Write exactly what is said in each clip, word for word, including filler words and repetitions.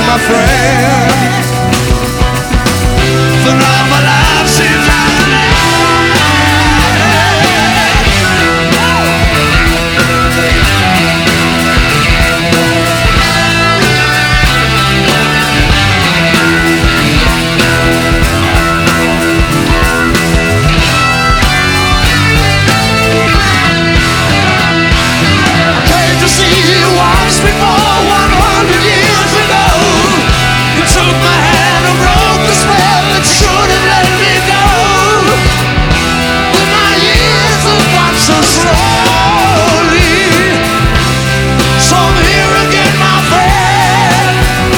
my friend. For now my life seems out of hand. I came to see you once before, one hundred years ago. You took my hand and broke the spell that should have let me go. But my years have gone so slowly, so I'm here again, my friend.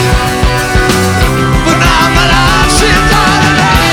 But now my life seems out of hand.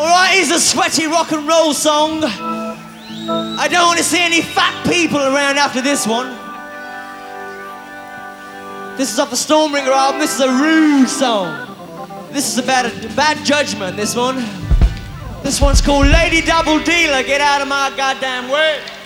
Alright, here's a sweaty rock and roll song. I don't want to see any fat people around after this one. This is off a Stormbringer album. This is a rude song. This is about a bad judgment, this one. This one's called Lady Double Dealer. Get out of my goddamn way.